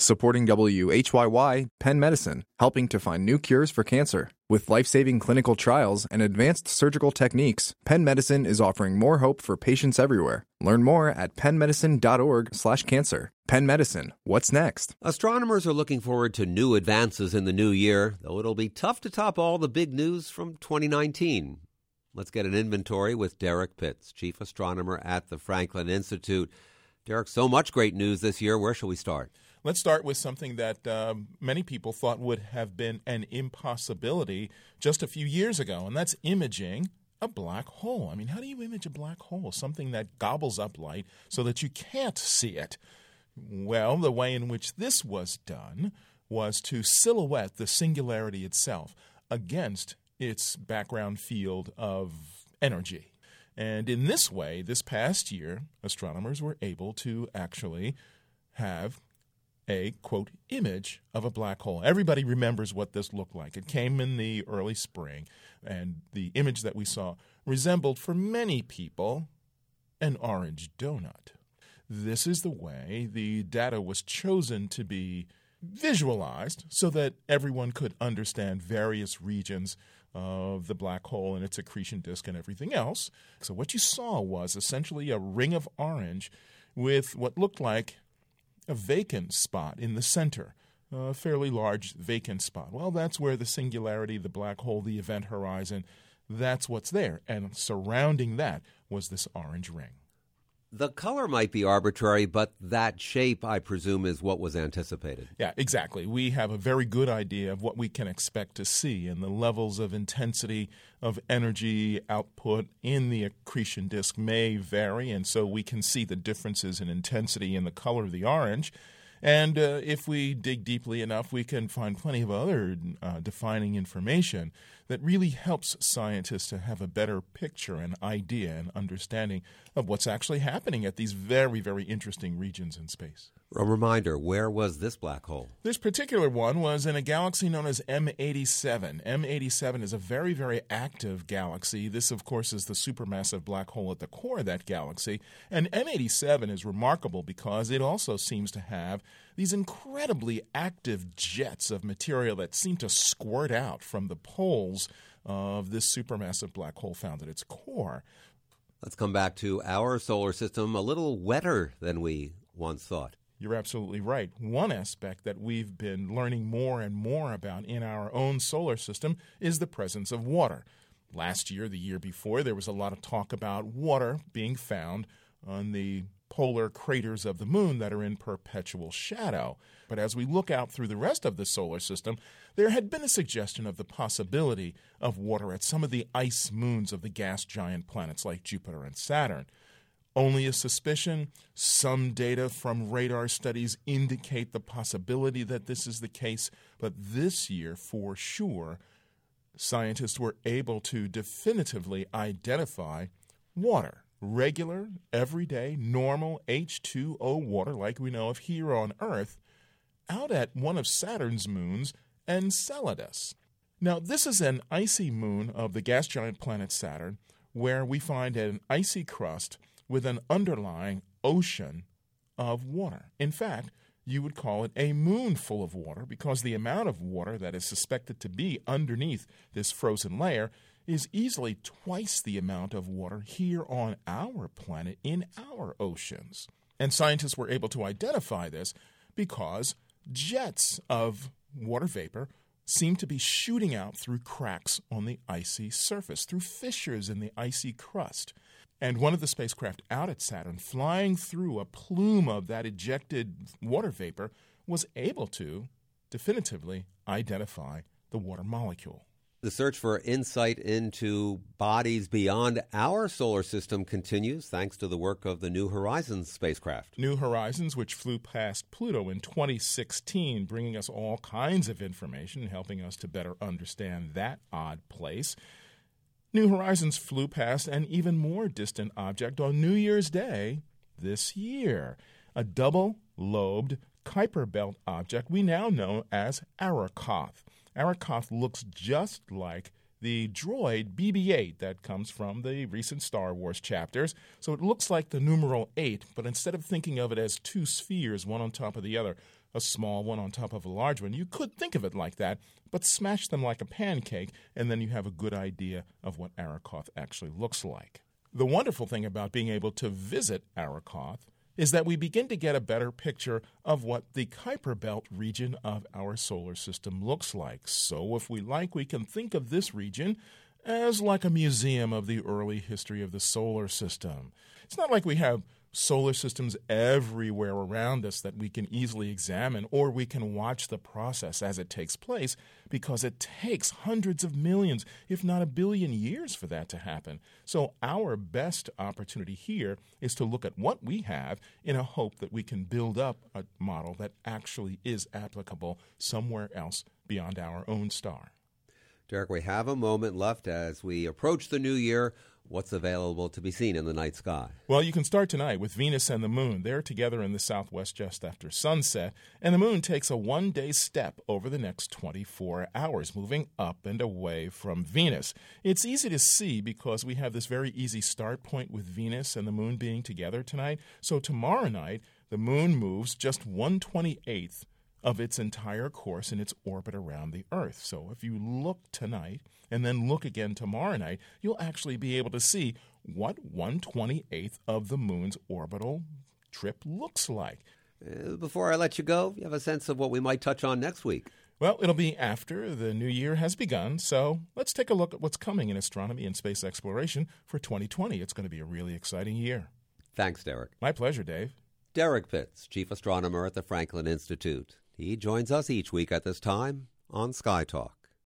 Supporting WHYY, Penn Medicine, helping to find new cures for cancer. With life-saving clinical trials and advanced surgical techniques, Penn Medicine is offering more hope for patients everywhere. Learn more at pennmedicine.org/cancer. Penn Medicine, what's next? Astronomers are looking forward to new advances in the new year, though it'll be tough to top all the big news from 2019. Let's get an inventory with Derek Pitts, chief astronomer at the Franklin Institute. Derek, so much great news this year. Where shall we start? Let's start with something that many people thought would have been an impossibility just a few years ago, and that's imaging a black hole. I mean, how do you image a black hole? Something that gobbles up light so that you can't see it. Well, the way in which this was done was to silhouette the singularity itself against its background field of energy. And in this way, this past year, astronomers were able to actually have a, quote, image of a black hole. Everybody remembers what this looked like. It came in the early spring, and the image that we saw resembled, for many people, an orange donut. This is the way the data was chosen to be visualized so that everyone could understand various regions of the black hole and its accretion disk and everything else. So what you saw was essentially a ring of orange with what looked like a vacant spot in the center, a fairly large vacant spot. Well, that's where the singularity, the black hole, the event horizon, that's what's there. And surrounding that was this orange ring. The color might be arbitrary, but that shape, I presume, is what was anticipated. Yeah, exactly. We have a very good idea of what we can expect to see, and the levels of intensity of energy output in the accretion disk may vary, and so we can see the differences in intensity in the color of the orange. And if we dig deeply enough, we can find plenty of other defining information that really helps scientists to have a better picture and idea and understanding of what's actually happening at these very, very interesting regions in space. A reminder, where was this black hole? This particular one was in a galaxy known as M87. M87 is a very, very active galaxy. This, of course, is the supermassive black hole at the core of that galaxy. And M87 is remarkable because it also seems to have these incredibly active jets of material that seem to squirt out from the poles of this supermassive black hole found at its core. Let's come back to our solar system, a little wetter than we once thought. You're absolutely right. One aspect that we've been learning more and more about in our own solar system is the presence of water. Last year, the year before, there was a lot of talk about water being found on the polar craters of the moon that are in perpetual shadow. But as we look out through the rest of the solar system, there had been a suggestion of the possibility of water at some of the ice moons of the gas giant planets like Jupiter and Saturn. Only a suspicion. Some data from radar studies indicate the possibility that this is the case. But this year, for sure, scientists were able to definitively identify water. Regular, everyday, normal H2O water like we know of here on Earth out at one of Saturn's moons, Enceladus. Now, this is an icy moon of the gas giant planet Saturn where we find an icy crust with an underlying ocean of water. In fact, you would call it a moon full of water because the amount of water that is suspected to be underneath this frozen layer is easily twice the amount of water here on our planet in our oceans. And scientists were able to identify this because jets of water vapor seem to be shooting out through cracks on the icy surface, through fissures in the icy crust. And one of the spacecraft out at Saturn, flying through a plume of that ejected water vapor, was able to definitively identify the water molecule. The search for insight into bodies beyond our solar system continues thanks to the work of the New Horizons spacecraft. New Horizons, which flew past Pluto in 2016, bringing us all kinds of information, helping us to better understand that odd place. New Horizons flew past an even more distant object on New Year's Day this year, a double-lobed Kuiper Belt object we now know as Arrokoth. Arrokoth looks just like the droid BB-8 that comes from the recent Star Wars chapters. So it looks like the numeral 8, but instead of thinking of it as two spheres, one on top of the other, a small one on top of a large one. You could think of it like that, but smash them like a pancake, and then you have a good idea of what Arakoth actually looks like. The wonderful thing about being able to visit Arakoth is that we begin to get a better picture of what the Kuiper Belt region of our solar system looks like. So if we like, we can think of this region as like a museum of the early history of the solar system. It's not like we have solar systems everywhere around us that we can easily examine, or we can watch the process as it takes place, because it takes hundreds of millions, if not 1 billion years for that to happen. So our best opportunity here is to look at what we have in a hope that we can build up a model that actually is applicable somewhere else beyond our own star. Derek, we have a moment left as we approach the new year. What's available to be seen in the night sky? Well, you can start tonight with Venus and the Moon. They're together in the southwest just after sunset, and the Moon takes a one-day step over the next 24 hours, moving up and away from Venus. It's easy to see because we have this very easy start point with Venus and the Moon being together tonight. So tomorrow night, the Moon moves just 1/28th of its entire course in its orbit around the Earth. So if you look tonight and then look again tomorrow night, you'll actually be able to see what 1/28th of the Moon's orbital trip looks like. Before I let you go, you have a sense of what we might touch on next week? Well, it'll be after the new year has begun, so let's take a look at what's coming in astronomy and space exploration for 2020. It's going to be a really exciting year. Thanks, Derek. My pleasure, Dave. Derek Pitts, Chief Astronomer at the Franklin Institute. He joins us each week at this time on Sky Talk.